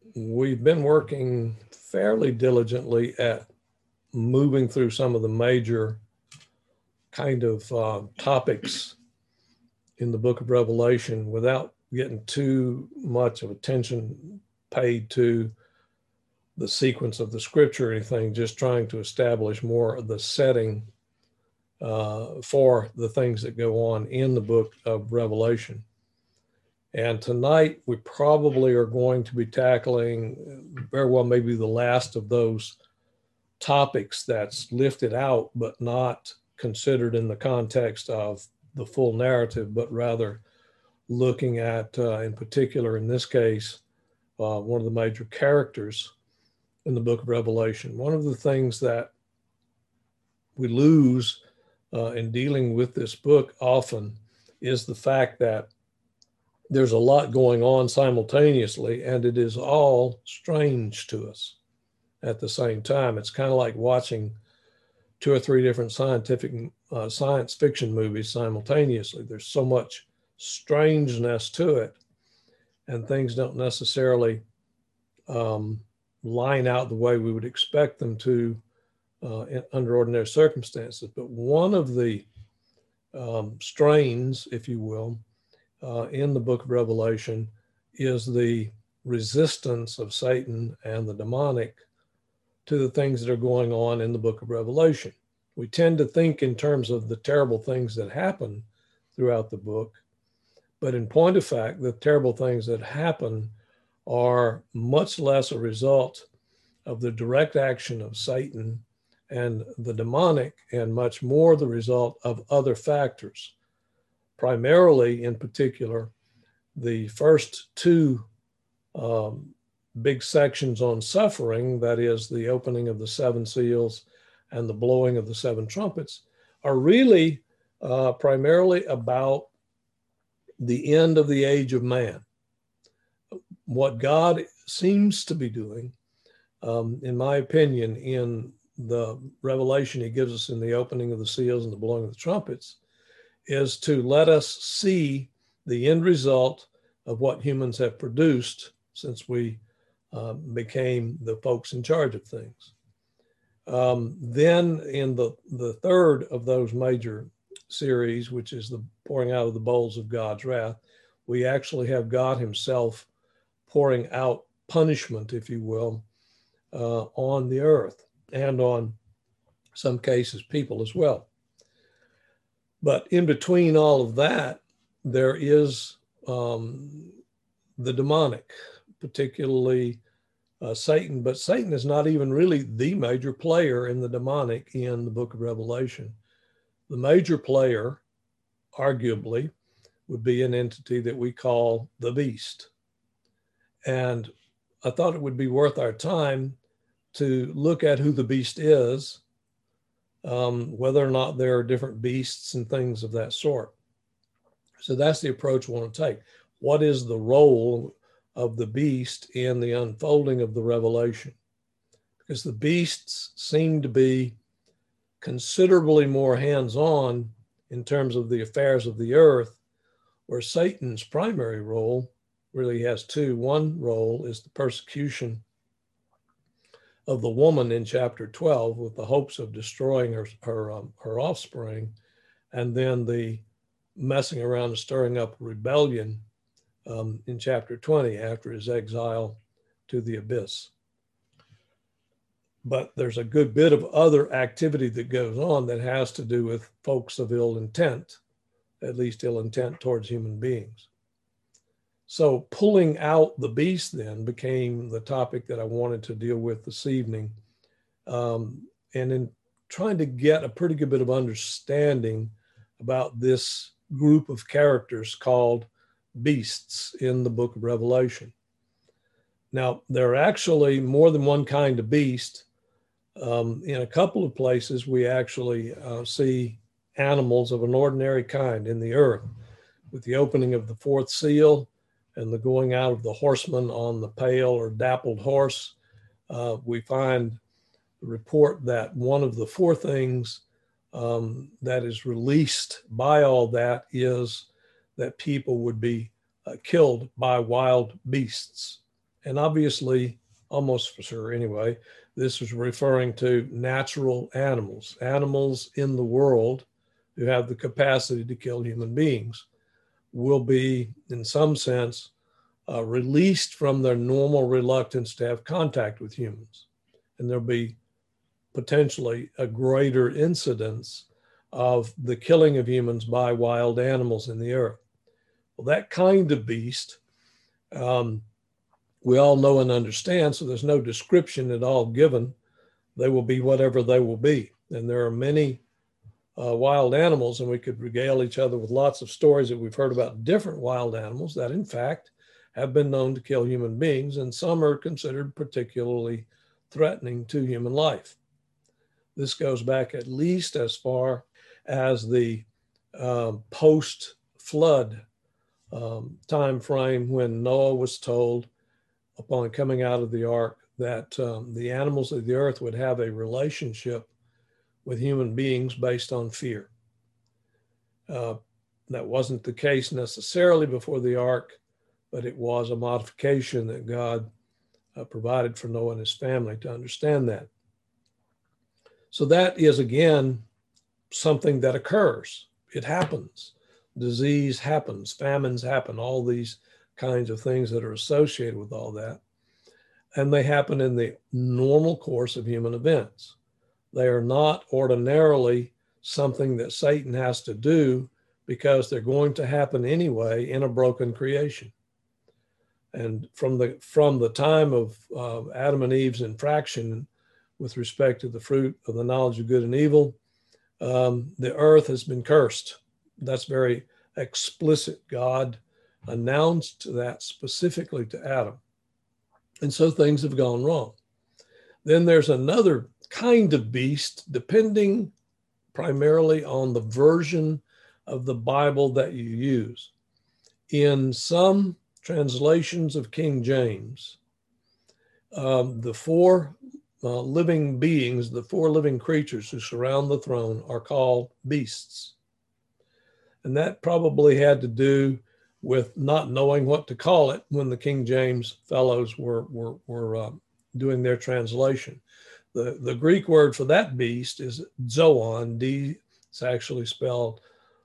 we've been working fairly diligently at moving through some of the major kind of topics in the book of Revelation without getting too much of attention paid to the sequence of the scripture or anything, just trying to establish more of the setting for the things that go on in the book of Revelation. And tonight we probably are going to be tackling very well maybe the last of those topics that's lifted out but not considered in the context of the full narrative, but rather looking at, in particular in this case, one of the major characters in the book of Revelation. One of the things that we lose in dealing with this book often is the fact that there's a lot going on simultaneously, and it is all strange to us at the same time. It's kind of like watching two or three different science fiction movies simultaneously. There's so much strangeness to it, and things don't necessarily line out the way we would expect them to under ordinary circumstances. But one of the strains, if you will, in the book of Revelation is the resistance of Satan and the demonic to the things that are going on in the book of Revelation. We tend to think in terms of the terrible things that happen throughout the book, but in point of fact, the terrible things that happen are much less a result of the direct action of Satan and the demonic, and much more the result of other factors. Primarily, in particular, the first two big sections on suffering, that is the opening of the seven seals and the blowing of the seven trumpets, are really primarily about the end of the age of man. What God seems to be doing, in my opinion, in the revelation he gives us in the opening of the seals and the blowing of the trumpets, is to let us see the end result of what humans have produced since we became the folks in charge of things. Then in the third of those major series, which is the pouring out of the bowls of God's wrath, we actually have God himself pouring out punishment, if you will, on the earth and on some cases people as well. But in between all of that, there is the demonic, particularly Satan. But Satan is not even really the major player in the demonic in the book of Revelation. The major player, arguably, would be an entity that we call the beast. And I thought it would be worth our time to look at who the beast is, whether or not there are different beasts and things of that sort. So that's the approach we want to take. What is the role of the beast in the unfolding of the revelation? Because the beasts seem to be considerably more hands-on in terms of the affairs of the earth, where Satan's primary role really has two. One role is the persecution of the woman in chapter 12 with the hopes of destroying her offspring, and then the messing around and stirring up rebellion in chapter 20 after his exile to the abyss. But there's a good bit of other activity that goes on that has to do with folks of ill intent, at least ill intent towards human beings. So pulling out the beast then became the topic that I wanted to deal with this evening. And in trying to get a pretty good bit of understanding about this group of characters called beasts in the book of Revelation. Now, there are actually more than one kind of beast. In a couple of places, we actually see animals of an ordinary kind in the earth, with the opening of the fourth seal and the going out of the horseman on the pale or dappled horse. We find the report that one of the four things that is released by all that is that people would be killed by wild beasts. And obviously, almost for sure anyway, this was referring to natural animals, animals in the world who have the capacity to kill human beings will be, in some sense, released from their normal reluctance to have contact with humans. And there'll be potentially a greater incidence of the killing of humans by wild animals in the earth. Well, that kind of beast, we all know and understand, so there's no description at all given. They will be whatever they will be. And there are many wild animals, and we could regale each other with lots of stories that we've heard about different wild animals that, in fact, have been known to kill human beings, and some are considered particularly threatening to human life. This goes back at least as far as the post-flood time frame when Noah was told upon coming out of the ark that the animals of the earth would have a relationship with human beings based on fear. That wasn't the case necessarily before the ark, but it was a modification that God provided for Noah and his family to understand that. So that is, again, something that occurs. It happens. Disease happens, famines happen, all these kinds of things that are associated with all that. And they happen in the normal course of human events. They are not ordinarily something that Satan has to do because they're going to happen anyway in a broken creation. And from the time of Adam and Eve's infraction with respect to the fruit of the knowledge of good and evil, the earth has been cursed. That's very explicit. God announced that specifically to Adam. And so things have gone wrong. Then there's another kind of beast, depending primarily on the version of the Bible that you use. In some translations of King James, the four living beings, the four living creatures who surround the throne are called beasts. And that probably had to do with not knowing what to call it when the King James fellows were doing their translation. The Greek word for that beast is zoon. It's actually spelled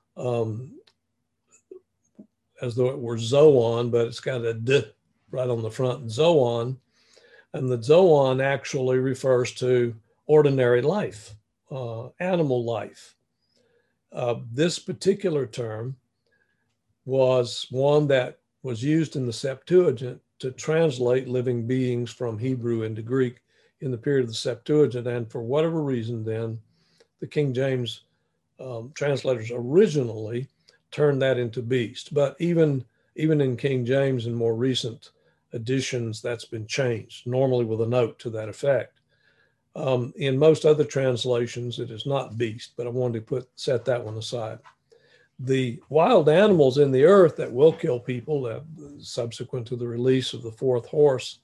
as though it were zoon, but it's got a d right on the front, zoon. And the zoon actually refers to ordinary life, animal life. This particular term was one that was used in the Septuagint to translate living beings from Hebrew into Greek in the period of the Septuagint. And for whatever reason, then the King James translators originally turned that into beast. But even in King James and more recent editions, that's been changed, normally with a note to that effect. In most other translations, it is not beast, but I wanted to set that one aside. The wild animals in the earth that will kill people subsequent to the release of the fourth horse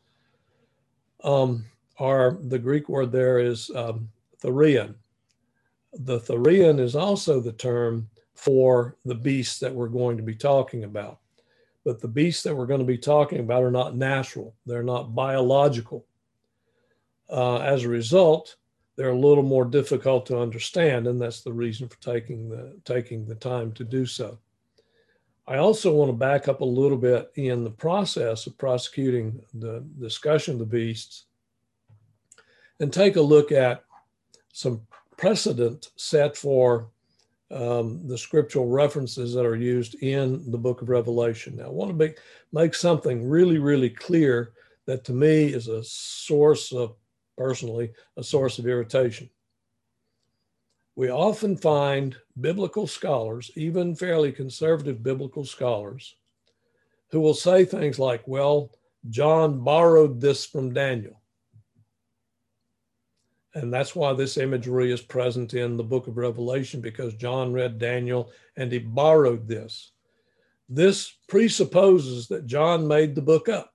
are, the Greek word there is therion. The therion is also the term for the beasts that we're going to be talking about. But the beasts that we're going to be talking about are not natural. They're not biological. As a result, they're a little more difficult to understand, and that's the reason for taking the time to do so. I also want to back up a little bit in the process of prosecuting the discussion of the beasts and take a look at some precedent set for the scriptural references that are used in the book of Revelation. Now, I want to make something really, really clear that to me is a source of irritation. We often find biblical scholars, even fairly conservative biblical scholars, who will say things like, well, John borrowed this from Daniel. And that's why this imagery is present in the book of Revelation, because John read Daniel and he borrowed this. This presupposes that John made the book up.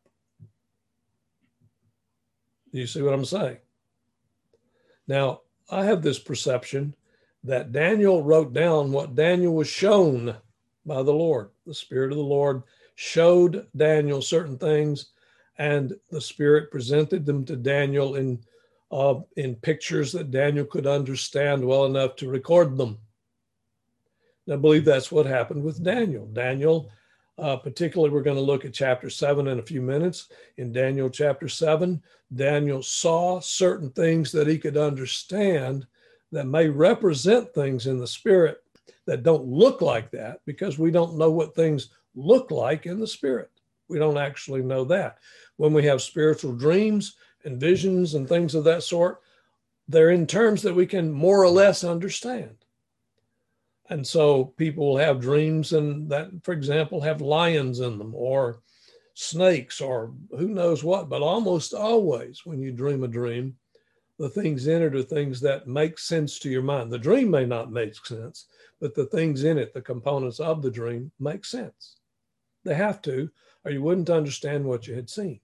You see what I'm saying? Now, I have this perception that Daniel wrote down what Daniel was shown by the Lord. The Spirit of the Lord showed Daniel certain things, and the Spirit presented them to Daniel in pictures that Daniel could understand well enough to record them. And I believe that's what happened with Daniel. Daniel, particularly, we're going to look at chapter 7 in a few minutes. In Daniel chapter 7, Daniel saw certain things that he could understand that may represent things in the Spirit that don't look like that, because we don't know what things look like in the Spirit. We don't actually know that. When we have spiritual dreams and visions and things of that sort, they're in terms that we can more or less understand. And so people will have dreams and that, for example, have lions in them or snakes or who knows what. But almost always when you dream a dream, the things in it are things that make sense to your mind. The dream may not make sense, but the things in it, the components of the dream, make sense. They have to, or you wouldn't understand what you had seen.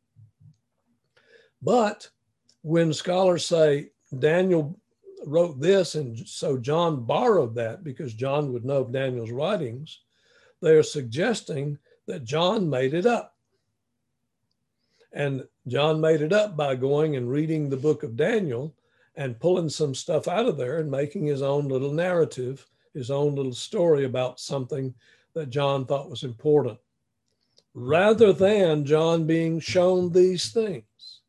But when scholars say Daniel wrote this, and so John borrowed that because John would know of Daniel's writings, they are suggesting that John made it up. And John made it up by going and reading the book of Daniel and pulling some stuff out of there and making his own little narrative, his own little story about something that John thought was important, rather than John being shown these things.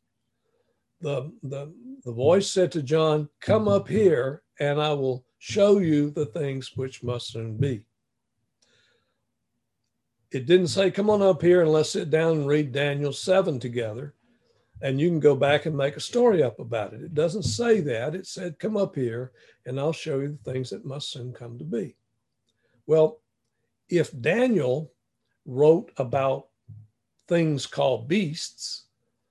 The voice said to John, "Come up here and I will show you the things which must soon be." It didn't say, "Come on up here and let's sit down and read Daniel 7 together and you can go back and make a story up about it." It doesn't say that. It said, "Come up here and I'll show you the things that must soon come to be." Well, if Daniel wrote about things called beasts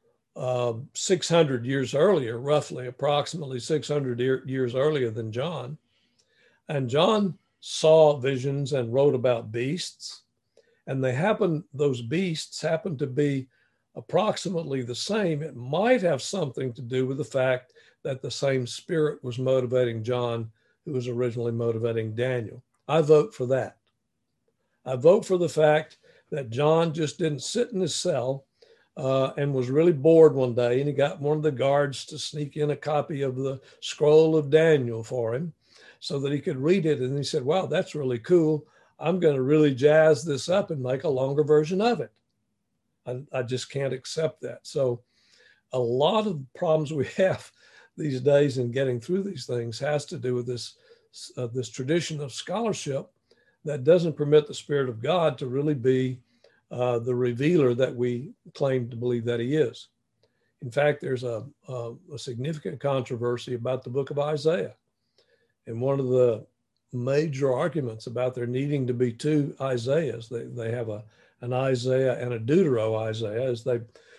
600 years earlier, roughly, approximately 600 years earlier than John, and John saw visions and wrote about beasts, and those beasts happen to be approximately the same, it might have something to do with the fact that the same Spirit was motivating John, who was originally motivating Daniel. I vote for that. I vote for the fact that John just didn't sit in his cell and was really bored one day, and he got one of the guards to sneak in a copy of the scroll of Daniel for him so that he could read it. And he said, "Wow, that's really cool. I'm going to really jazz this up and make a longer version of it." I just can't accept that. So a lot of the problems we have these days in getting through these things has to do with this tradition of scholarship that doesn't permit the Spirit of God to really be the revealer that we claim to believe that he is. In fact, there's a significant controversy about the book of Isaiah. And one of the major arguments about there needing to be two Isaiahs, they have an Isaiah and a Deutero-Isaiah, as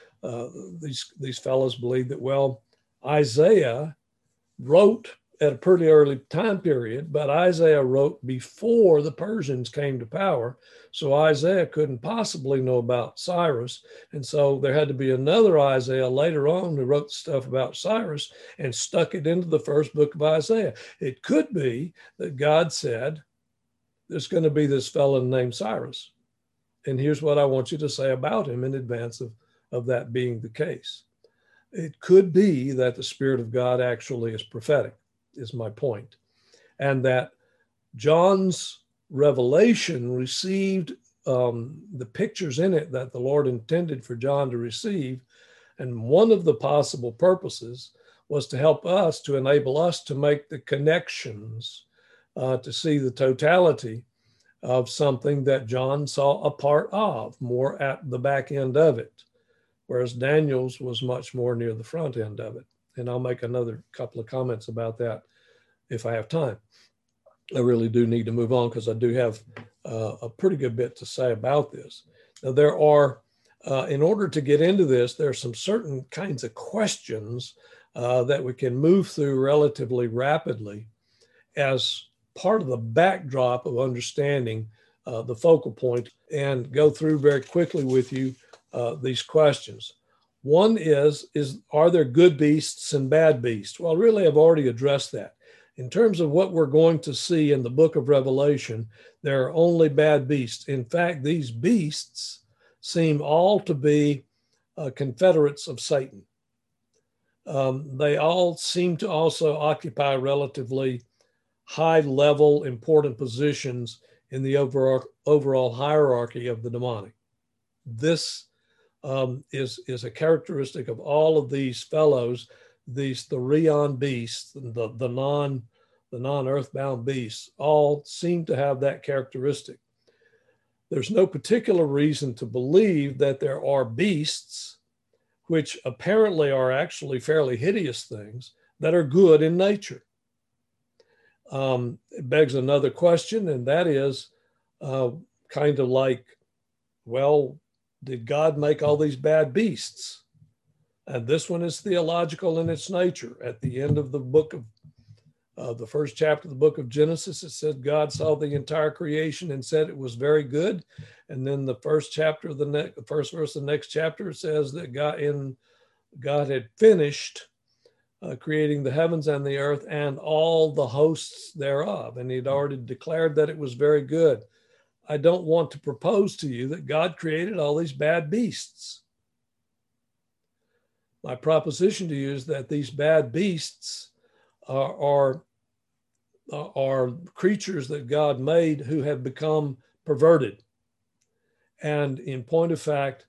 these fellows believe that, well, Isaiah wrote at a pretty early time period, but Isaiah wrote before the Persians came to power. So Isaiah couldn't possibly know about Cyrus. And so there had to be another Isaiah later on who wrote stuff about Cyrus and stuck it into the first book of Isaiah. It could be that God said, "There's going to be this fellow named Cyrus, and here's what I want you to say about him," in advance of that being the case. It could be that the Spirit of God actually is prophetic, is my point, and that John's revelation received the pictures in it that the Lord intended for John to receive. And one of the possible purposes was to help us, to enable us to make the connections, to see the totality of something that John saw a part of, more at the back end of it, whereas Daniel's was much more near the front end of it. And I'll make another couple of comments about that if I have time. I really do need to move on because I do have a pretty good bit to say about this. Now, there are, in order to get into this, there are some certain kinds of questions that we can move through relatively rapidly as part of the backdrop of understanding the focal point, and go through very quickly with you these questions. One is, are there good beasts and bad beasts? Well, really, I've already addressed that. In terms of what we're going to see in the book of Revelation, there are only bad beasts. In fact, these beasts seem all to be confederates of Satan. They all seem to also occupy relatively high-level, important positions in the overall hierarchy of the demonic. This is a characteristic of all of these fellows, the Rheon beasts, the non-earthbound beasts, all seem to have that characteristic. There's no particular reason to believe that there are beasts, which apparently are actually fairly hideous things, that are good in nature. It begs another question, and that is kind of like, well, did God make all these bad beasts? And this one is theological in its nature. At the end of the book of the first chapter of the book of Genesis, it said God saw the entire creation and said it was very good. And then the first chapter of the first verse of the next chapter says that God had finished creating the heavens and the earth and all the hosts thereof. And he'd already declared that it was very good. I don't want to propose to you that God created all these bad beasts. My proposition to you is that these bad beasts are creatures that God made who have become perverted. And in point of fact,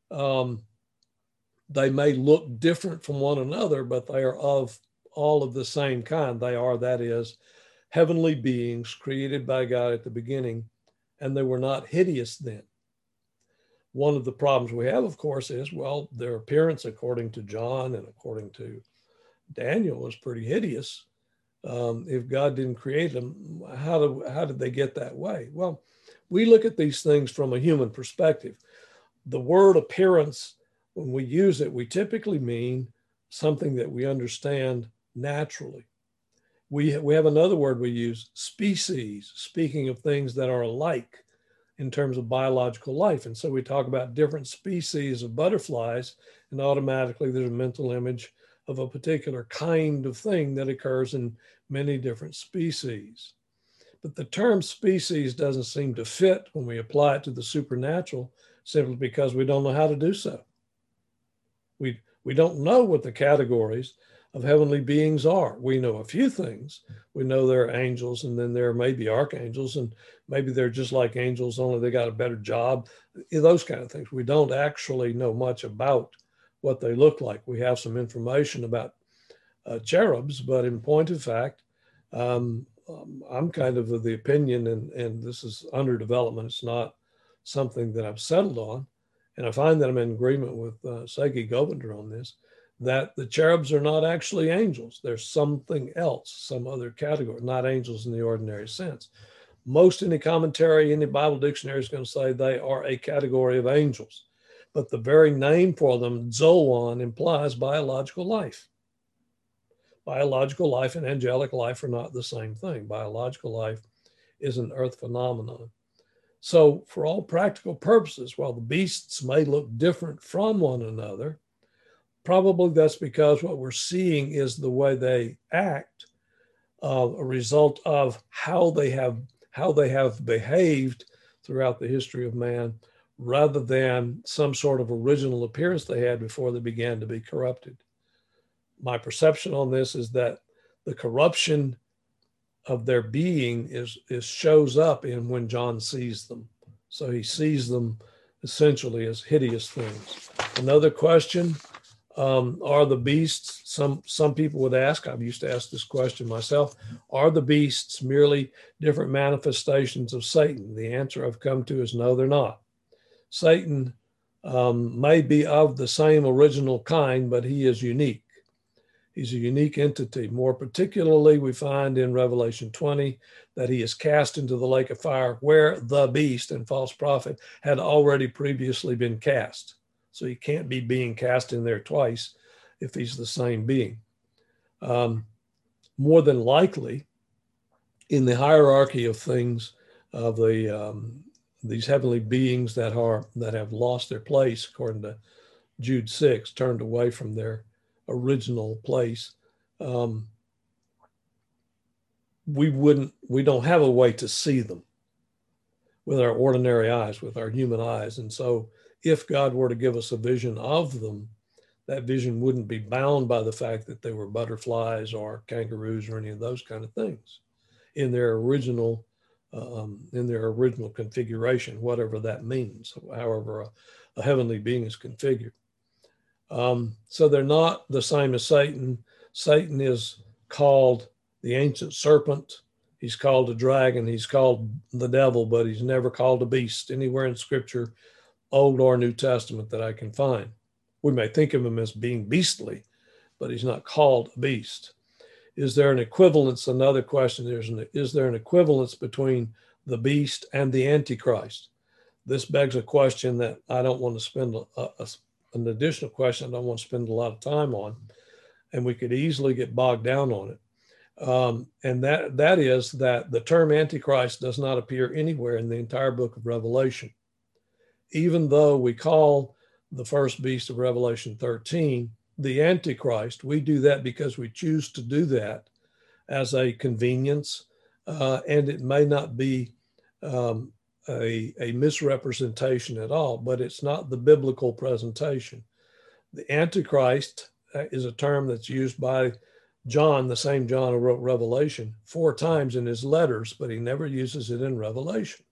they may look different from one another, but they are of all of the same kind. They are, that is, heavenly beings created by God at the beginning, and they were not hideous then. One of the problems we have, of course, is, well, their appearance, according to John and according to Daniel, is pretty hideous. If God didn't create them, how did they get that way? Well, we look at these things from a human perspective. The word appearance, when we use it, we typically mean something that we understand naturally. We have another word we use, species, speaking of things that are alike in terms of biological life. And so we talk about different species of butterflies, and automatically there's a mental image of a particular kind of thing that occurs in many different species. But the term species doesn't seem to fit when we apply it to the supernatural, simply because we don't know how to do so. We don't know what the categories of heavenly beings are. We know a few things. We know there are angels, and then there may be archangels, and maybe they're just like angels, only they got a better job, those kind of things. We don't actually know much about what they look like. We have some information about cherubs, but in point of fact, I'm kind of the opinion, and this is under development. It's not something that I've settled on. And I find that I'm in agreement with Segi Gobinder on this, that the cherubs are not actually angels. There's something else, some other category, not angels in the ordinary sense. Most any commentary, any Bible dictionary is going to say they are a category of angels. But the very name for them, Zoan, implies biological life. Biological life and angelic life are not the same thing. Biological life is an earth phenomenon. So for all practical purposes, while the beasts may look different from one another, probably that's because what we're seeing is the way they act, a result of how they have behaved throughout the history of man, rather than some sort of original appearance they had before they began to be corrupted. My perception on this is that the corruption of their being shows up in when John sees them. So he sees them essentially as hideous things. Another question, are the beasts, some people would ask, I've used to ask this question myself, are the beasts merely different manifestations of Satan? The answer I've come to is no, they're not. Satan may be of the same original kind, but he is unique. He's a unique entity. More particularly, we find in Revelation 20 that he is cast into the lake of fire where the beast and false prophet had already previously been cast. So he can't be being cast in there twice if he's the same being. More than likely, in the hierarchy of things of these heavenly beings that have lost their place, according to Jude 6, turned away from their original place, we don't have a way to see them with our ordinary eyes, with our human eyes. And so if God were to give us a vision of them, that vision wouldn't be bound by the fact that they were butterflies or kangaroos or any of those kind of things in their original configuration, whatever that means, however a heavenly being is configured. So they're not the same as Satan. Satan is called the ancient serpent. He's called a dragon. He's called the devil, but he's never called a beast anywhere in Scripture, Old or New Testament, that I can find. We may think of him as being beastly, but he's not called a beast. Is there an equivalence? Another question is there an equivalence between the beast and the Antichrist? This begs a question that I don't want to spend an additional question I don't want to spend a lot of time on, and we could easily get bogged down on it. And that is that the term Antichrist does not appear anywhere in the entire book of Revelation. Even though we call the first beast of Revelation 13 the Antichrist, we do that because we choose to do that as a convenience, and it may not be a misrepresentation at all, but it's not the biblical presentation. The Antichrist is a term that's used by John, the same John who wrote Revelation, 4 times in his letters, but he never uses it in Revelation.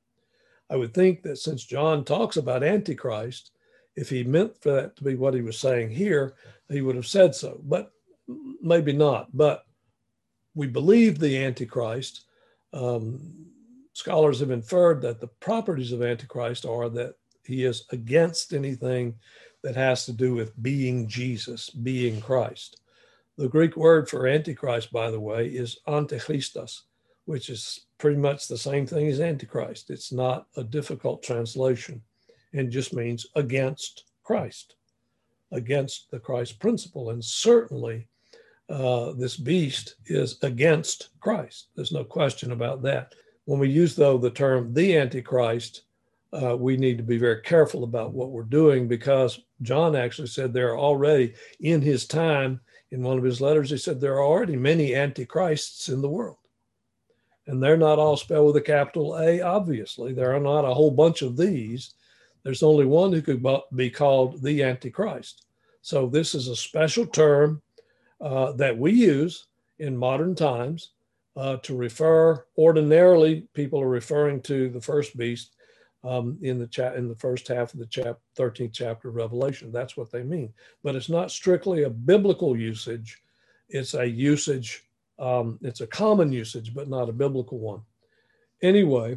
I would think that since John talks about Antichrist, if he meant for that to be what he was saying here, he would have said so, but maybe not. But we believe the Antichrist. Scholars have inferred that the properties of Antichrist are that he is against anything that has to do with being Jesus, being Christ. The Greek word for Antichrist, by the way, is antichristos, which is pretty much the same thing as Antichrist. It's not a difficult translation and just means against Christ, against the Christ principle. And certainly this beast is against Christ. There's no question about that. When we use, though, the term the Antichrist, we need to be very careful about what we're doing, because John actually said there are already, in his time, in one of his letters, he said there are already many Antichrists in the world. And they're not all spelled with a capital A, obviously. There are not a whole bunch of these. There's only one who could be called the Antichrist. So this is a special term that we use in modern times to refer. Ordinarily, people are referring to the first beast in the first half of the 13th chapter of Revelation. That's what they mean. But it's not strictly a biblical usage. It's a usage, it's a common usage, but not a biblical one. Anyway,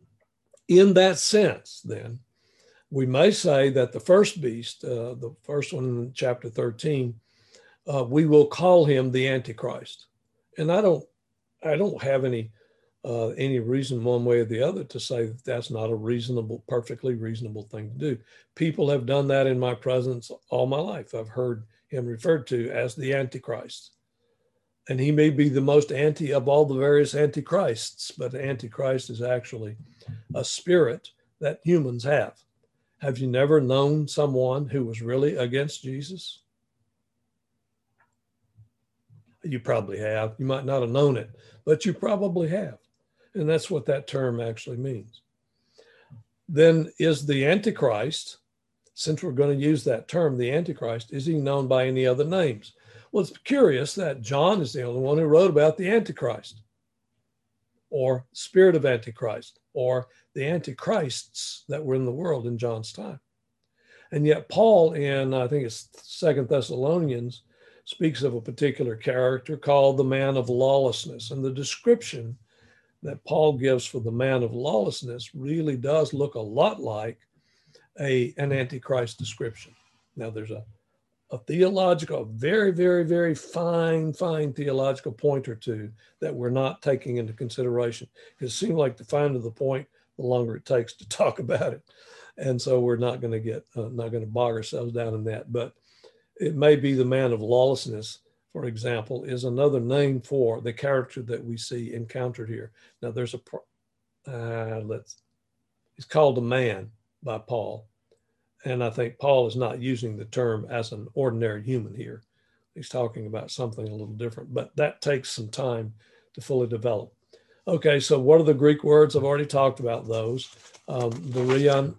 in that sense, then, we may say that the first beast, the first one in chapter 13, we will call him the Antichrist. And I don't have any reason one way or the other to say that that's not a perfectly reasonable thing to do. People have done that in my presence all my life. I've heard him referred to as the Antichrist. And he may be the most anti of all the various antichrists, but Antichrist is actually a spirit that humans have. Have you never known someone who was really against Jesus? You probably have. You might not have known it, but you probably have. And that's what that term actually means. Then is the Antichrist, since we're going to use that term, the Antichrist, is he known by any other names? Well, it's curious that John is the only one who wrote about the Antichrist, or spirit of Antichrist, or the Antichrists that were in the world in John's time. And yet Paul, in I think it's 2 Thessalonians, speaks of a particular character called the man of lawlessness. And the description that Paul gives for the man of lawlessness really does look a lot like an Antichrist description. Now, there's a theological, very, very, very fine theological point or two that we're not taking into consideration. It seems like the finer the point, the longer it takes to talk about it. And so we're not going to bog ourselves down in that. But it may be the man of lawlessness, for example, is another name for the character that we see encountered here. Now, there's he's called a man by Paul. And I think Paul is not using the term as an ordinary human here. He's talking about something a little different, but that takes some time to fully develop. Okay, so what are the Greek words? I've already talked about those. Therion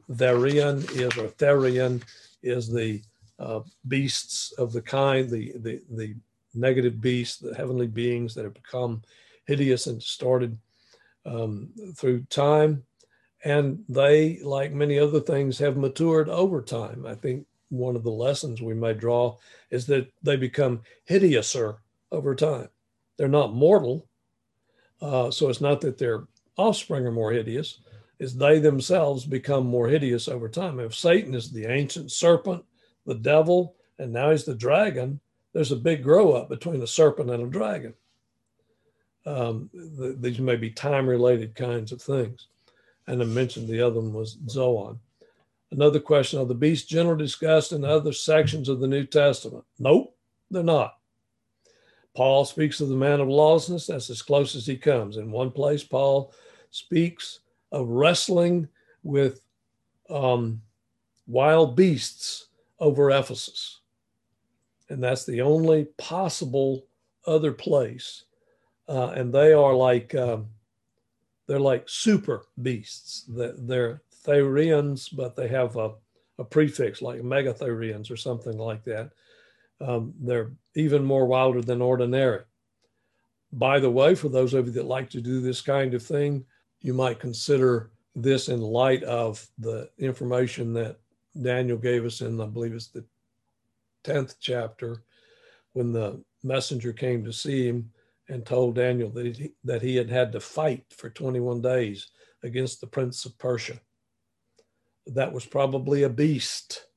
is the beasts of the kind, the negative beasts, the heavenly beings that have become hideous and distorted through time. And they, like many other things, have matured over time. I think one of the lessons we may draw is that they become hideouser over time. They're not mortal. So it's not that their offspring are more hideous, it's they themselves become more hideous over time. If Satan is the ancient serpent, the devil, and now he's the dragon, there's a big grow up between a serpent and a dragon. These may be time-related kinds of things. And I mentioned the other one was Zoan. Another question, are the beasts generally discussed in other sections of the New Testament? Nope, they're not. Paul speaks of the man of lawlessness. That's as close as he comes. In one place, Paul speaks of wrestling with wild beasts over Ephesus. And that's the only possible other place. And they are like, they're like super beasts. They're therians, but they have a prefix like megatherians or something like that. They're even more wilder than ordinary. By the way, for those of you that like to do this kind of thing, you might consider this in light of the information that Daniel gave us in, I believe it's the 10th chapter, when the messenger came to see him and told Daniel that he had had to fight for 21 days against the prince of Persia. That was probably a beast.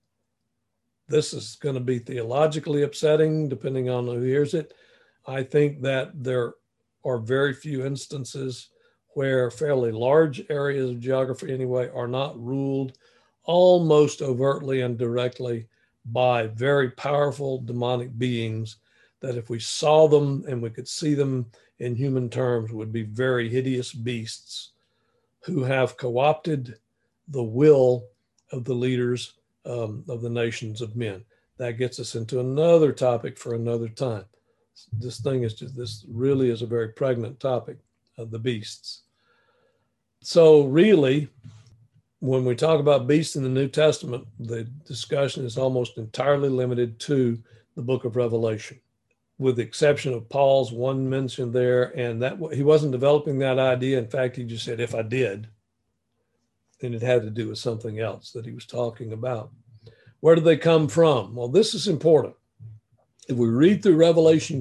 This is going to be theologically upsetting, depending on who hears it. I think that there are very few instances where fairly large areas of geography, anyway, are not ruled almost overtly and directly by very powerful demonic beings that if we saw them and we could see them in human terms would be very hideous beasts who have co-opted the will of the leaders of the nations of men. That gets us into another topic for another time. This really is a very pregnant topic of the beasts. So really, when we talk about beasts in the New Testament, the discussion is almost entirely limited to the book of Revelation, with the exception of Paul's one mention there, and that he wasn't developing that idea. In fact, he just said, if I did, and it had to do with something else that he was talking about. Where do they come from? Well, this is important. If we read through Revelation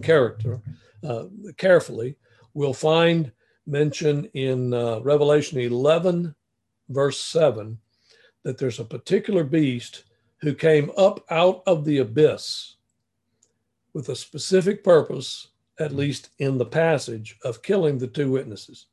carefully, we'll find mention in Revelation 11, verse 7, that there's a particular beast who came up out of the abyss with a specific purpose, at least in the passage, of killing the two witnesses.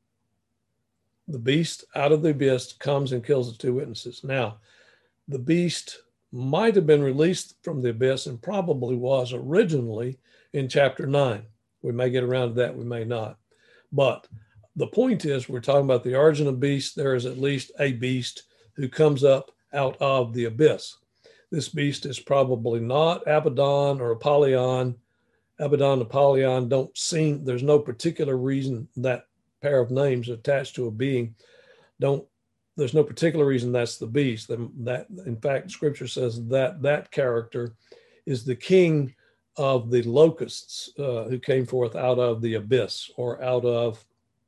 The beast out of the abyss comes and kills the two witnesses. Now, the beast might have been released from the abyss and probably was originally in chapter 9. We may get around to that, we may not. But the point is, we're talking about the origin of beasts. There is at least a beast who comes up out of the abyss. This beast is probably not Abaddon or Apollyon. Abaddon and Apollyon don't seem, there's no particular reason that pair of names attached to a being there's no particular reason that's the beast. That in fact, Scripture says that that character is the king of the locusts who came forth out of the abyss, or out of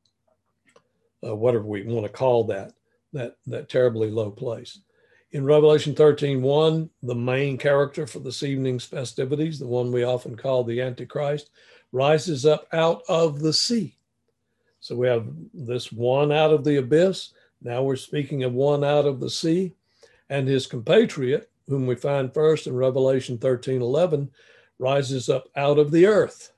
whatever we want to call that terribly low place. In Revelation 13:1, the main character for this evening's festivities, the one we often call the Antichrist, rises up out of the sea. So we have this one out of the abyss. Now we're speaking of one out of the sea, and his compatriot, whom we find first in Revelation 13:11, rises up out of the earth.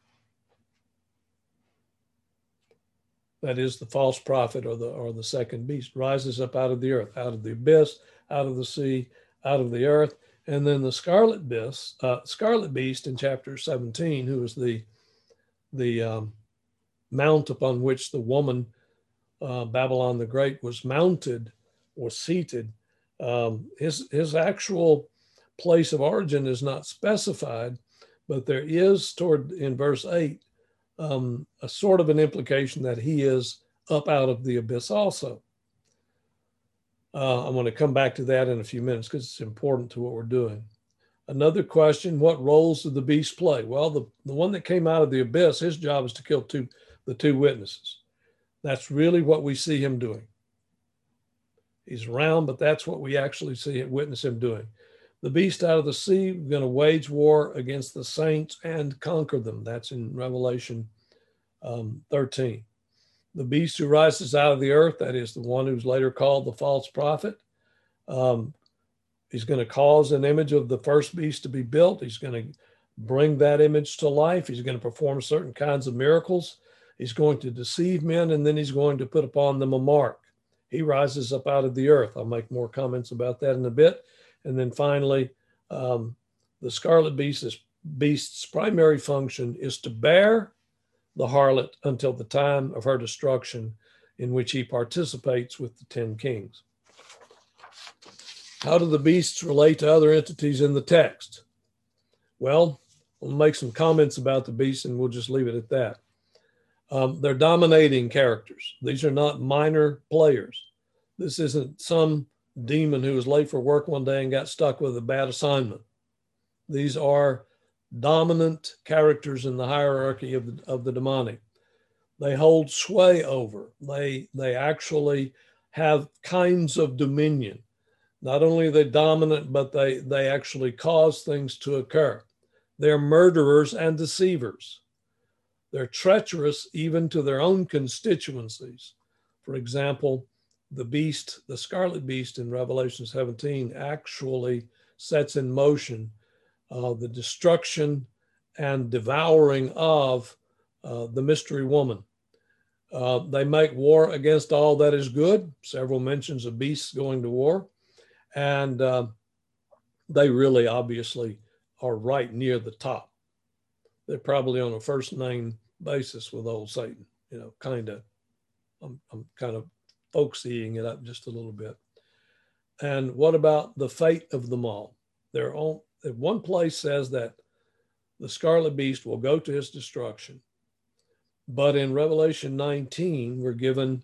That is the false prophet, or the second beast, rises up out of the earth, out of the abyss, out of the sea, out of the earth. And then the scarlet beast in chapter 17, who is the mount upon which the woman, Babylon the Great, was mounted or seated. His actual place of origin is not specified, but there is in verse 8, a sort of an implication that he is up out of the abyss also. I'm going to come back to that in a few minutes because it's important to what we're doing. Another question, what roles did the beast play? Well, the one that came out of the abyss, his job is to kill the two witnesses. That's really what we see him doing. He's around, but that's what we actually witness him doing. The beast out of the sea, we're going to wage war against the saints and conquer them. That's in Revelation 13. The beast who rises out of the earth, that is the one who's later called the false prophet. He's going to cause an image of the first beast to be built. He's going to bring that image to life. He's going to perform certain kinds of miracles. He's going to deceive men, and then he's going to put upon them a mark. He rises up out of the earth. I'll make more comments about that in a bit. And then finally, the scarlet beast's primary function is to bear the harlot until the time of her destruction, in which he participates with the 10 kings. How do the beasts relate to other entities in the text? Well, we'll make some comments about the beasts and we'll just leave it at that. They're dominating characters. These are not minor players. This isn't some demon who was late for work one day and got stuck with a bad assignment. These are dominant characters in the hierarchy of the demonic. They hold sway over. They actually have kinds of dominion. Not only are they dominant, but they actually cause things to occur. They're murderers and deceivers. They're treacherous even to their own constituencies. For example, the scarlet beast in Revelation 17 actually sets in motion the destruction and devouring of the mystery woman. They make war against all that is good, several mentions of beasts going to war, and they really obviously are right near the top. They're probably on a first name basis with old Satan, kind of. I'm kind of folksying it up just a little bit. And what about the fate of them all? One place says that the scarlet beast will go to his destruction. But in Revelation 19, we're given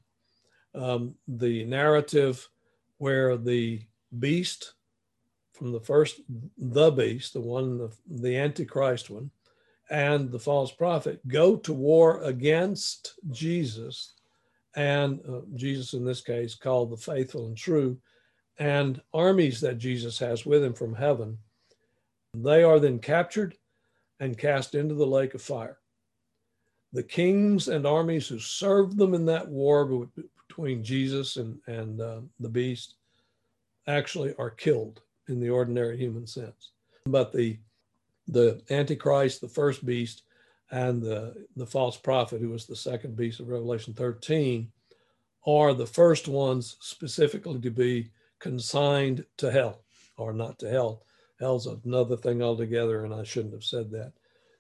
the narrative where the beast from the beast, the Antichrist one, and the false prophet go to war against Jesus, and Jesus in this case called the faithful and true, and armies that Jesus has with him from heaven. They are then captured and cast into the lake of fire. The kings and armies who served them in that war between Jesus and the beast actually are killed in the ordinary human sense. But the Antichrist, the first beast, and the false prophet, who was the second beast of Revelation 13, are the first ones specifically to be consigned to hell, or not to hell. Hell's another thing altogether, and I shouldn't have said that.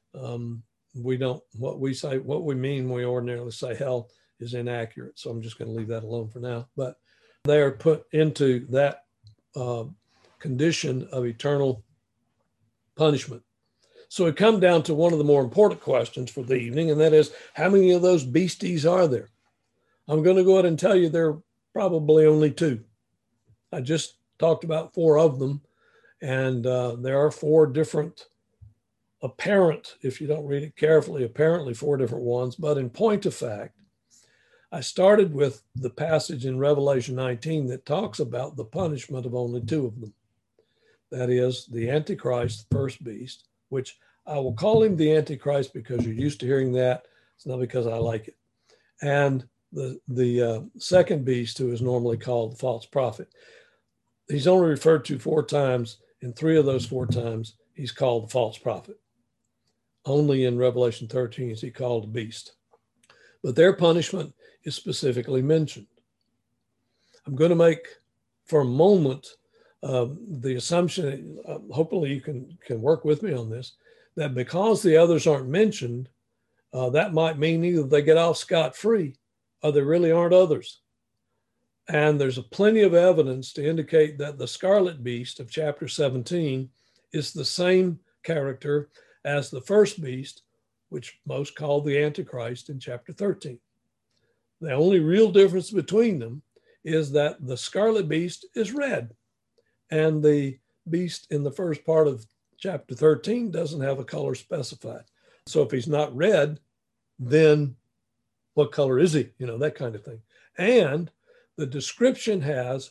What we mean when we ordinarily say hell is inaccurate, so I'm just going to leave that alone for now. But they are put into that condition of eternal punishment. So we come down to one of the more important questions for the evening, and that is, how many of those beasties are there? I'm going to go ahead and tell you there are probably only two. I just talked about four of them, and there are four different if you don't read it carefully, apparently four different ones. But in point of fact, I started with the passage in Revelation 19 that talks about the punishment of only two of them. That is the Antichrist, the first beast, which I will call him the Antichrist because you're used to hearing that. It's not because I like it. And the second beast, who is normally called the false prophet. He's only referred to four times. In three of those four times, he's called the false prophet. Only in Revelation 13 is he called a beast. But their punishment is specifically mentioned. I'm going to make, for a moment, the assumption, hopefully you can work with me on this, that because the others aren't mentioned, that might mean either they get off scot-free or there really aren't others. And there's plenty of evidence to indicate that the scarlet beast of chapter 17 is the same character as the first beast, which most call the Antichrist in chapter 13. The only real difference between them is that the scarlet beast is red, and the beast in the first part of chapter 13 doesn't have a color specified. So if he's not red, then what color is he? That kind of thing. And the description has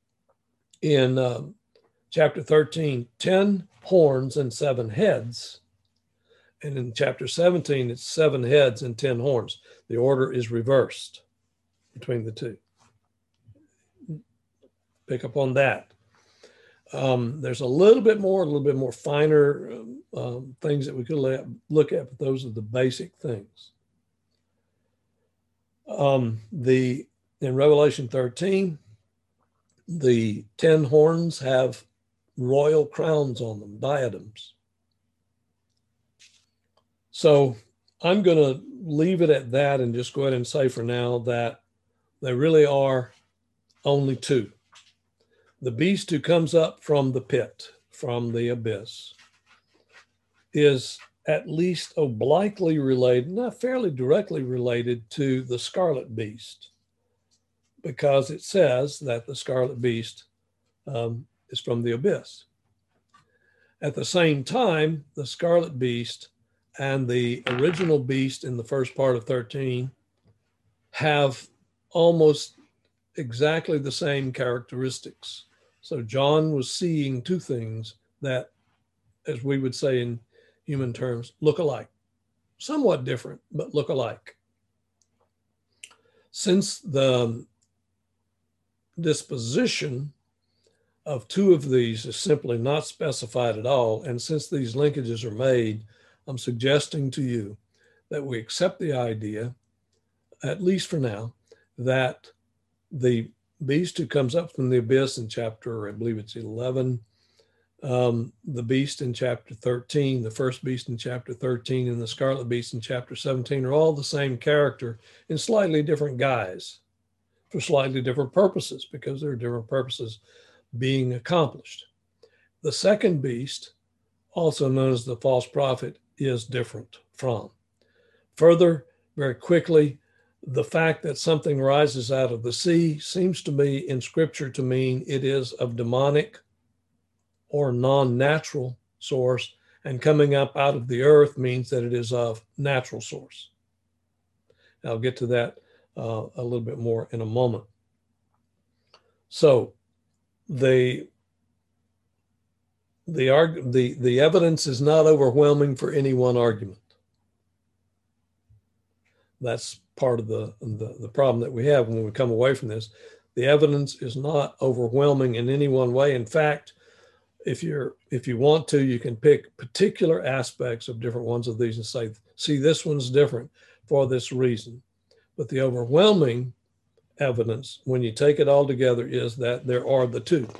in chapter 13, 10 horns and 7 heads. And in chapter 17, it's 7 heads and 10 horns. The order is reversed between the two. Pick up on that. There's a little bit more finer things that we could look at, but those are the basic things. In Revelation 13, the 10 horns have royal crowns on them, diadems. So I'm going to leave it at that and just go ahead and say for now that there really are only 2. The beast who comes up from the pit, from the abyss, is at least obliquely related, not fairly directly related, to the scarlet beast, because it says that the scarlet beast is from the abyss. At the same time, the scarlet beast and the original beast in the first part of 13 have almost exactly the same characteristics. So John was seeing 2 things that, as we would say in human terms, look alike. Somewhat different, but look alike. Since the disposition of 2 of these is simply not specified at all, and since these linkages are made, I'm suggesting to you that we accept the idea, at least for now, that the beast who comes up from the abyss in chapter, I believe it's 11, the beast in chapter 13, the first beast in chapter 13, and the scarlet beast in chapter 17 are all the same character in slightly different guise for slightly different purposes, because there are different purposes being accomplished. The second beast, also known as the false prophet, is different from. Further, very quickly, the fact that something rises out of the sea seems to me in Scripture to mean it is of demonic or non-natural source, and coming up out of the earth means that it is of natural source. I'll get to that a little bit more in a moment. So the evidence is not overwhelming for any one argument. That's part of the problem that we have when we come away from this. The evidence is not overwhelming in any one way. In fact, if you want to, you can pick particular aspects of different ones of these and say, see, this one's different for this reason. But the overwhelming evidence, when you take it all together, is that there are the 2.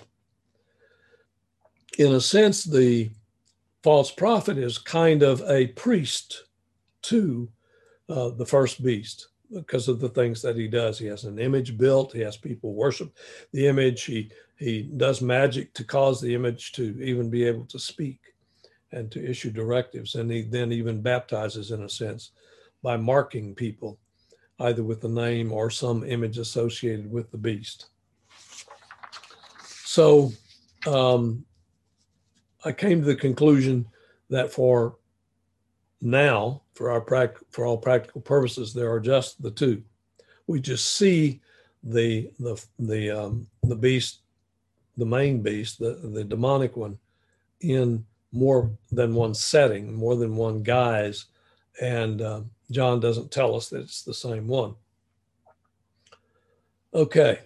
In a sense, the false prophet is kind of a priest to the first beast because of the things that he does. He has an image built. He has people worship the image. He does magic to cause the image to even be able to speak and to issue directives. And he then even baptizes, in a sense, by marking people either with the name or some image associated with the beast. So I came to the conclusion that for now, for all practical purposes, there are just the 2. We just see the beast, the main beast, the demonic one, in more than one setting, more than one guise, and John doesn't tell us that it's the same one. Okay.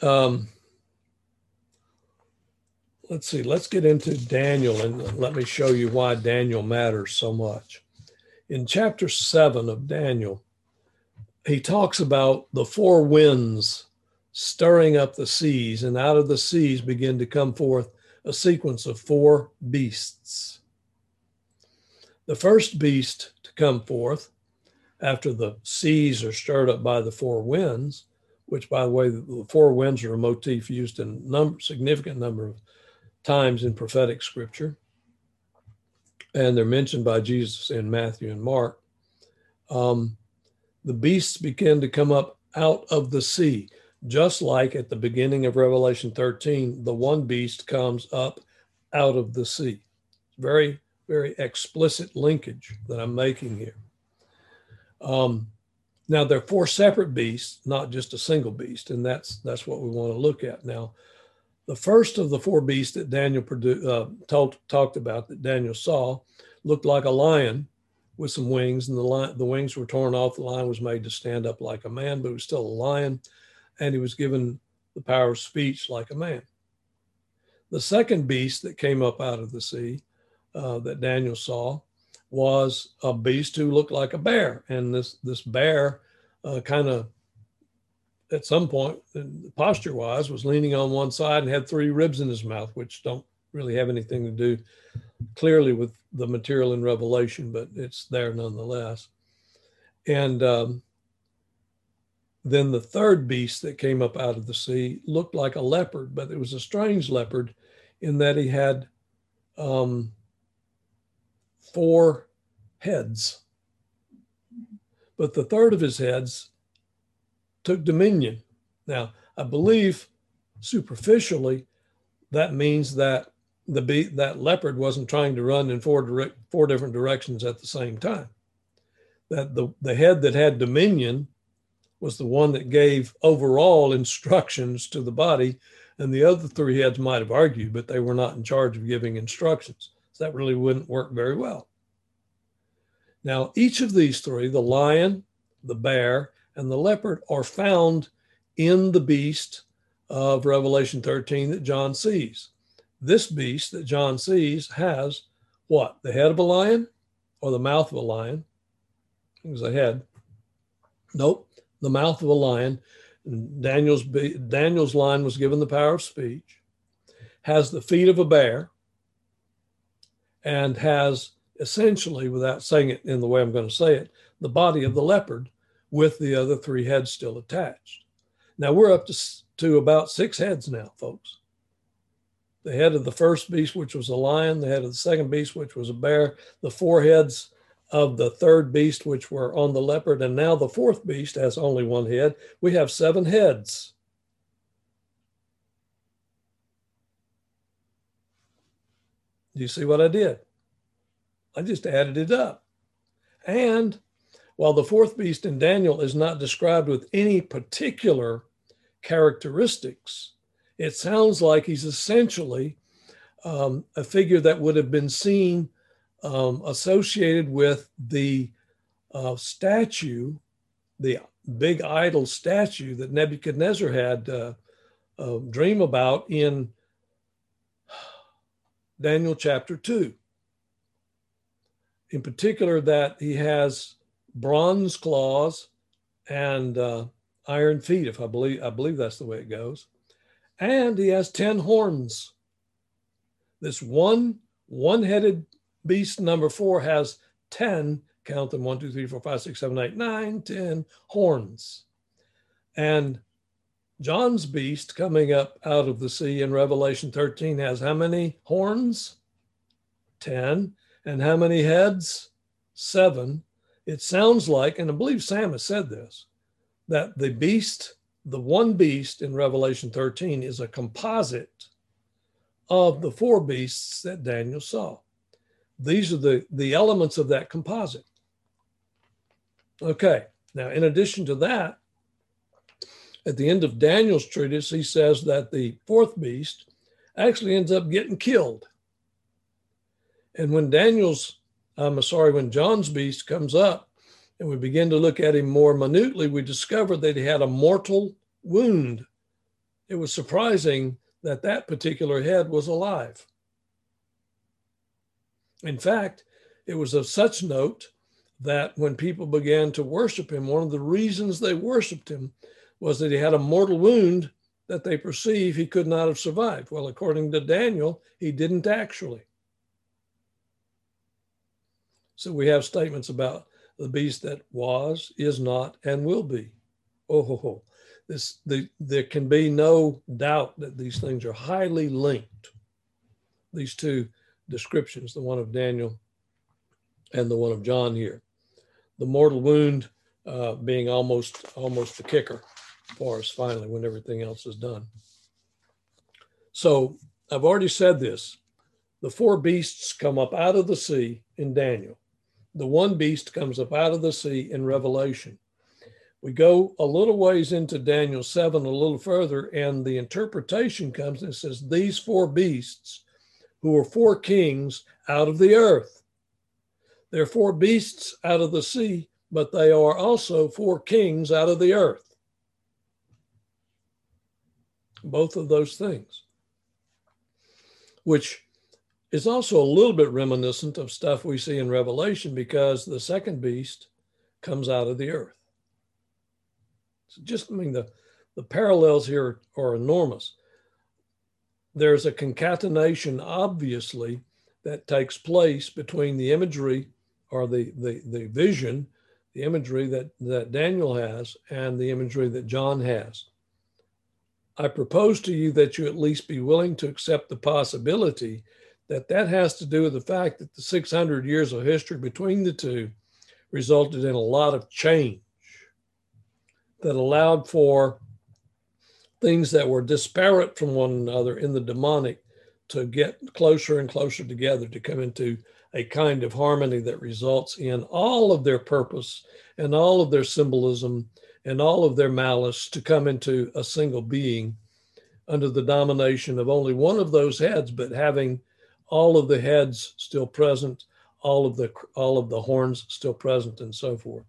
Let's see. Let's get into Daniel and let me show you why Daniel matters so much. In chapter 7 of Daniel, he talks about the 4 winds stirring up the seas, and out of the seas begin to come forth a sequence of 4 beasts. The first beast to come forth after the seas are stirred up by the 4 winds, which, by the way, the 4 winds are a motif used in significant number of times in prophetic scripture, and they're mentioned by Jesus in Matthew and Mark. The beasts began to come up out of the sea, just like at the beginning of Revelation 13, the one beast comes up out of the sea. Very, very explicit linkage that I'm making here. Now, there are four separate beasts, not just a single beast, and that's what we want to look at. Now, the first of the four beasts that Daniel talked about, that Daniel saw, looked like a lion with some wings, and the wings were torn off. The lion was made to stand up like a man, but it was still a lion, and he was given the power of speech like a man. The second beast that came up out of the sea that Daniel saw was a beast who looked like a bear, and this bear kind of, at some point, posture-wise, was leaning on one side and had three ribs in his mouth, which don't really have anything to do clearly with the material in Revelation, but it's there nonetheless. And then the third beast that came up out of the sea looked like a leopard, but it was a strange leopard in that he had 4 heads. But the third of his heads took dominion. Now, I believe superficially that means that that leopard wasn't trying to run in four different directions at the same time. That the head that had dominion was the one that gave overall instructions to the body, and the other 3 heads might have argued, but they were not in charge of giving instructions. So that really wouldn't work very well. Now, each of these 3, the lion, the bear, and the leopard, are found in the beast of Revelation 13 that John sees. This beast that John sees has what? The head of a lion or the mouth of a lion? It was a head. Nope, the mouth of a lion. Daniel's line was given the power of speech, has the feet of a bear, and has essentially, without saying it in the way I'm going to say it, the body of the leopard with the other 3 heads still attached. Now we're up to about 6 heads now, folks. The head of the first beast, which was a lion, the head of the second beast, which was a bear, the 4 heads of the third beast, which were on the leopard, and now the fourth beast has only 1 head. We have 7 heads. Do you see what I did? I just added it up. And while the fourth beast in Daniel is not described with any particular characteristics, it sounds like he's essentially a figure that would have been seen associated with the statue, the big idol statue that Nebuchadnezzar had a dream about in Daniel chapter 2. In particular, that he has bronze claws and iron feet, I believe that's the way it goes. And he has 10 horns. This one-headed beast number 4 has 10, count them, 1, 2, 3, 4, 5, 6, 7, 8, 9, 10 horns. And John's beast coming up out of the sea in Revelation 13 has how many horns? 10. And how many heads? 7. It sounds like, and I believe Sam has said this, that the one beast in Revelation 13 is a composite of the 4 beasts that Daniel saw. These are the elements of that composite. Okay, now in addition to that, at the end of Daniel's treatise, he says that the 4th beast actually ends up getting killed. And when when John's beast comes up and we begin to look at him more minutely, we discover that he had a mortal wound. It was surprising that that particular head was alive. In fact, it was of such note that when people began to worship him, one of the reasons they worshiped him was that he had a mortal wound that they perceive he could not have survived. Well, according to Daniel, he didn't actually. So we have statements about the beast that was, is not, and will be. There can be no doubt that these things are highly linked. These 2 descriptions, the one of Daniel and the one of John here. the mortal wound being almost the kicker for us finally when everything else is done. So I've already said this. The four beasts come up out of the sea in Daniel. The one beast comes up out of the sea in Revelation. We go a little ways into Daniel 7, a little further, and the interpretation comes and says, these four beasts who are four kings out of the earth. They're four beasts out of the sea, but they are also four kings out of the earth. Both of those things, which is also a little bit reminiscent of stuff we see in Revelation, because the second beast comes out of the earth. So just, I mean, the parallels here are enormous. There's a concatenation, obviously, that takes place between the imagery or the vision, the imagery that Daniel has, and the imagery that John has. I propose to you that you at least be willing to accept the possibility that has to do with the fact that the 600 years of history between the two resulted in a lot of change that allowed for things that were disparate from one another in the demonic to get closer and closer together, to come into a kind of harmony that results in all of their purpose and all of their symbolism and all of their malice to come into a single being under the domination of only one of those heads, but having all of the heads still present, all of the horns still present, and so forth.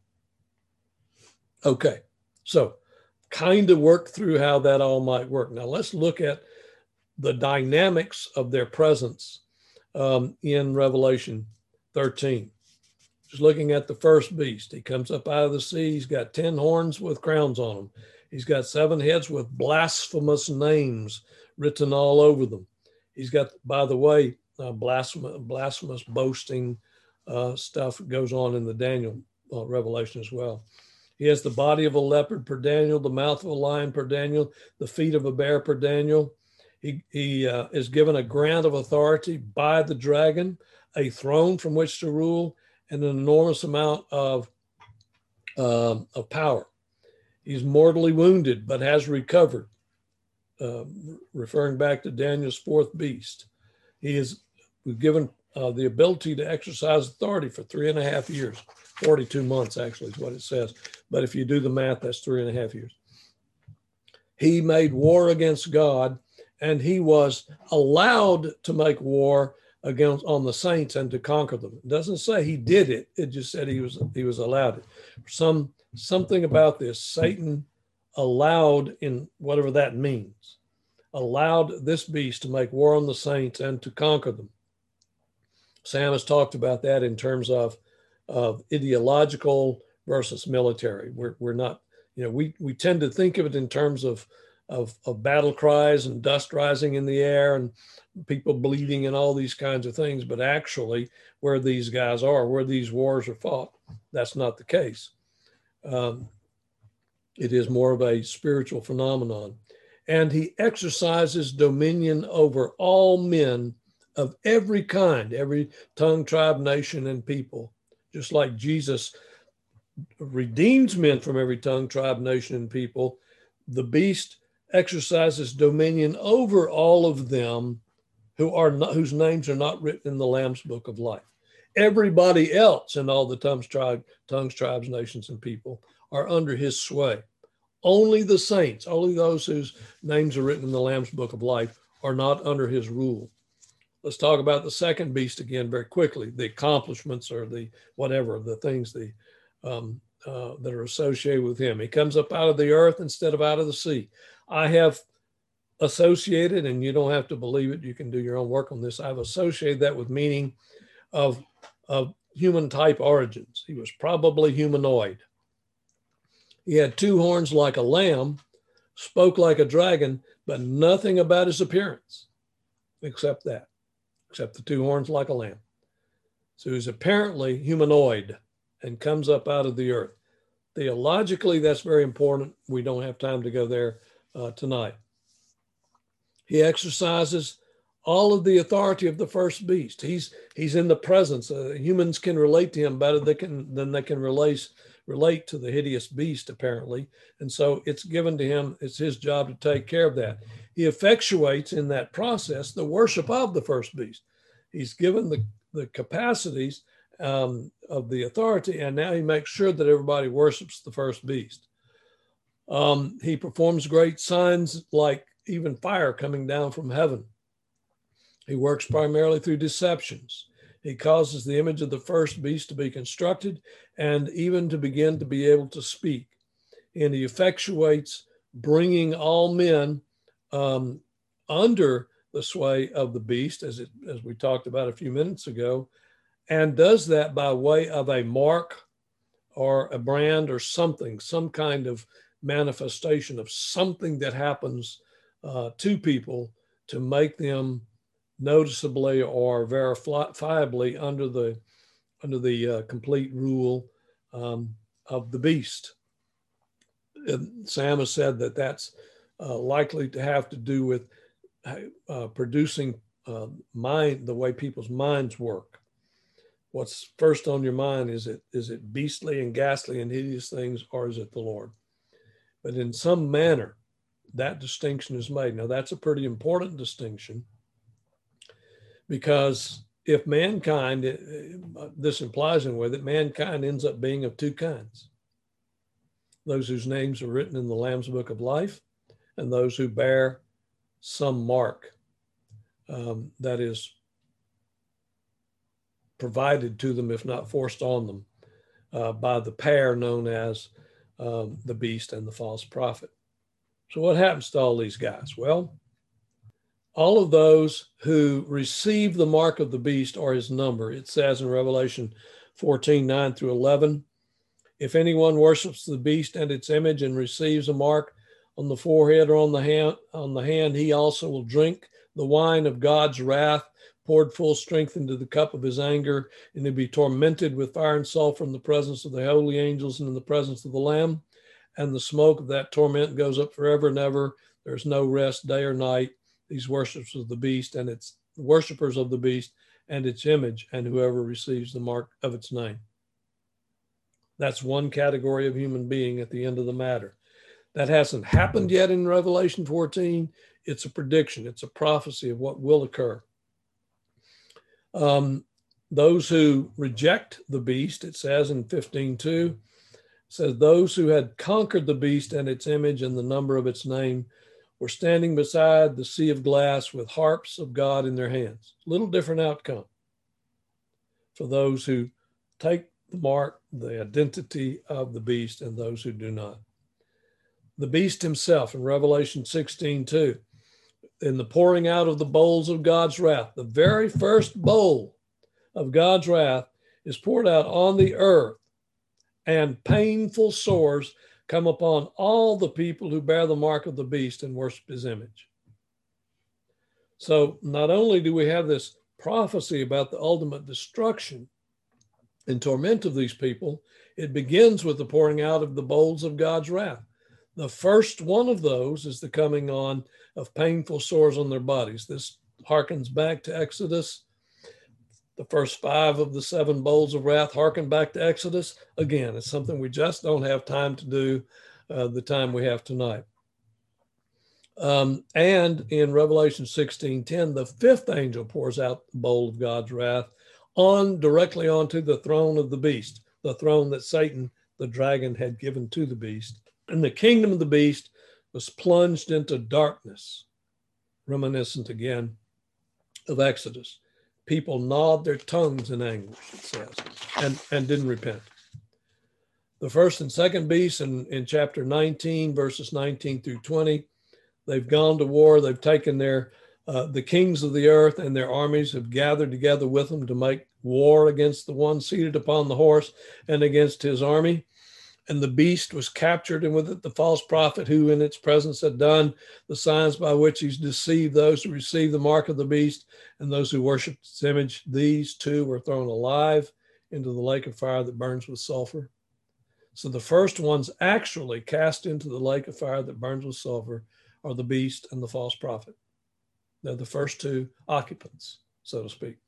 Okay, so kind of work through how that all might work. Now let's look at the dynamics of their presence in Revelation 13. Just looking at the first beast, he comes up out of the sea. He's got 10 horns with crowns on them. He's got 7 heads with blasphemous names written all over them. He's got, by the way, blasphemous boasting stuff goes on in the Daniel Revelation as well. He has the body of a leopard per Daniel, the mouth of a lion per Daniel, the feet of a bear per Daniel. He is given a grant of authority by the dragon, a throne from which to rule, and an enormous amount of power. He's mortally wounded, but has recovered, referring back to Daniel's 4th beast. He is given the ability to exercise authority for 3.5 years, 42 months actually is what it says. But if you do the math, that's 3.5 years. He made war against God, and he was allowed to make war on the saints and to conquer them. It doesn't say he did it. It just said he was allowed it. Something about this, Satan allowed, in whatever that means, allowed this beast to make war on the saints and to conquer them. Sam has talked about that in terms of ideological versus military. We're not, we tend to think of it in terms of battle cries and dust rising in the air and people bleeding and all these kinds of things. But actually, where these guys are, where these wars are fought, that's not the case. It is more of a spiritual phenomenon. And he exercises dominion over all men of every kind, every tongue, tribe, nation, and people. Just like Jesus redeems men from every tongue, tribe, nation, and people, the beast exercises dominion over all of them whose names are not written in the Lamb's Book of Life. Everybody else in all the tongues, tribes, nations, and people are under his sway. Only the saints, only those whose names are written in the Lamb's Book of Life, are not under his rule. Let's talk about the second beast again very quickly. The accomplishments or the things that are associated with him. He comes up out of the earth instead of out of the sea. I have associated, and you don't have to believe it, you can do your own work on this. I've associated that with meaning of human type origins. He was probably humanoid. He had 2 horns like a lamb, spoke like a dragon, but nothing about his appearance except the 2 horns like a lamb. So he's apparently humanoid and comes up out of the earth. Theologically, that's very important. We don't have time to go there tonight. He exercises all of the authority of the first beast. He's in the presence. Humans can relate to him better than they can relate to the hideous beast, apparently. And so it's given to him. It's his job to take care of that. He effectuates in that process the worship of the first beast. He's given the capacities of the authority, and now he makes sure that everybody worships the first beast. He performs great signs like even fire coming down from heaven. He works primarily through deceptions. He causes the image of the first beast to be constructed and even to begin to be able to speak. And he effectuates bringing all men under the sway of the beast, as we talked about a few minutes ago, and does that by way of a mark or a brand or something, some kind of manifestation of something that happens to people to make them noticeably or verifiably under the complete rule of the beast. Sam has said that that's likely to have to do with producing mind, the way people's minds work. What's first on your mind? Is it beastly and ghastly and hideous things, or is it the Lord? But in some manner, that distinction is made. Now, that's a pretty important distinction, because if mankind, this implies in a way that mankind ends up being of two kinds: those whose names are written in the Lamb's Book of Life, and those who bear some mark that is provided to them, if not forced on them, by the pair known as the beast and the false prophet. So what happens to all these guys? Well, all of those who receive the mark of the beast are his number. It says in Revelation 14:9-11, if anyone worships the beast and its image and receives a mark on the forehead or on the hand, he also will drink the wine of God's wrath, poured full strength into the cup of his anger, and he'll be tormented with fire and sulfur in the presence of the holy angels and in the presence of the Lamb. And the smoke of that torment goes up forever and ever. There's no rest day or night. These worshippers of the beast and its worshipers of the beast and its image, and whoever receives the mark of its name. That's one category of human being at the end of the matter. That hasn't happened yet in Revelation 14. It's a prediction. It's a prophecy of what will occur. Those who reject the beast, it says in 15:2, says those who had conquered the beast and its image and the number of its name were standing beside the sea of glass with harps of God in their hands. Little different outcome for those who take the mark, the identity of the beast, and those who do not. The beast himself in Revelation 16:2, in the pouring out of the bowls of God's wrath, the very first bowl of God's wrath is poured out on the earth, and painful sores come upon all the people who bear the mark of the beast and worship his image. So not only do we have this prophecy about the ultimate destruction and torment of these people, it begins with the pouring out of the bowls of God's wrath. The first one of those is the coming on of painful sores on their bodies. This harkens back to Exodus. The first 5 of the 7 bowls of wrath harken back to Exodus. Again, it's something we just don't have time to do the time we have tonight. And in Revelation 16:10, the 5th angel pours out the bowl of God's wrath directly onto the throne of the beast, the throne that Satan, the dragon, had given to the beast. And the kingdom of the beast was plunged into darkness, reminiscent again of Exodus. People gnawed their tongues in anguish, it says, and didn't repent. The first and second beasts in chapter 19, verses 19-20, they've gone to war. They've taken the kings of the earth and their armies have gathered together with them to make war against the one seated upon the horse and against his army. And the beast was captured, and with it the false prophet who in its presence had done the signs by which he's deceived those who receive the mark of the beast and those who worship its image. These two were thrown alive into the lake of fire that burns with sulfur. So the first ones actually cast into the lake of fire that burns with sulfur are the beast and the false prophet. They're the first two occupants, so to speak.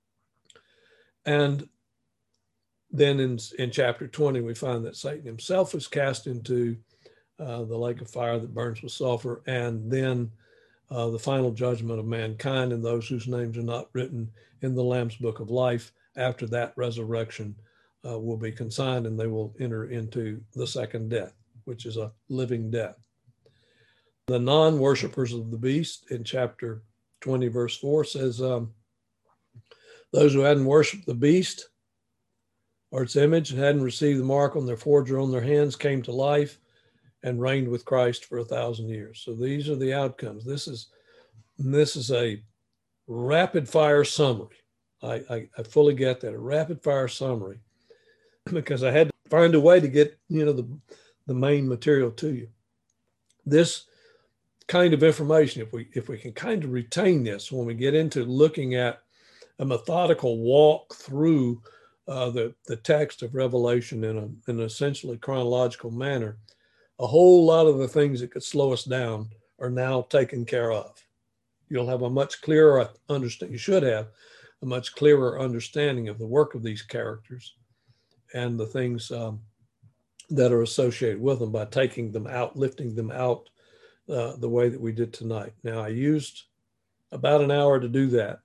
And then in chapter 20, we find that Satan himself is cast into the lake of fire that burns with sulfur, and then the final judgment of mankind and those whose names are not written in the Lamb's book of life. After that, resurrection will be consigned, and they will enter into the second death, which is a living death. The non-worshipers of the beast in chapter 20, verse 4 says, those who hadn't worshiped the beast or its image and hadn't received the mark on their foreheads or on their hands came to life and reigned with Christ for 1,000 years. So these are the outcomes. This is a rapid fire summary. I fully get that, a rapid fire summary, because I had to find a way to get, the main material to you. This kind of information, if we can kind of retain this when we get into looking at a methodical walk through the text of Revelation in an essentially chronological manner, a whole lot of the things that could slow us down are now taken care of. You'll have a much clearer understanding. You should have a much clearer understanding of the work of these characters and the things that are associated with them by taking them out, lifting them out the way that we did tonight. Now, I used about an hour to do that.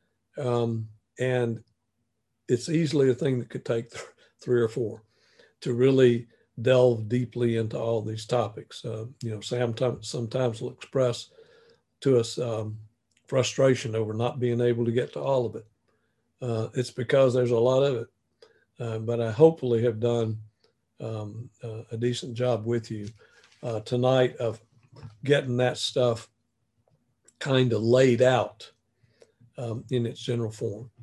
And it's easily a thing that could take 3 or 4 to really delve deeply into all these topics. Sam sometimes will express to us frustration over not being able to get to all of it. It's because there's a lot of it. But I hopefully have done a decent job with you tonight of getting that stuff kind of laid out in its general form.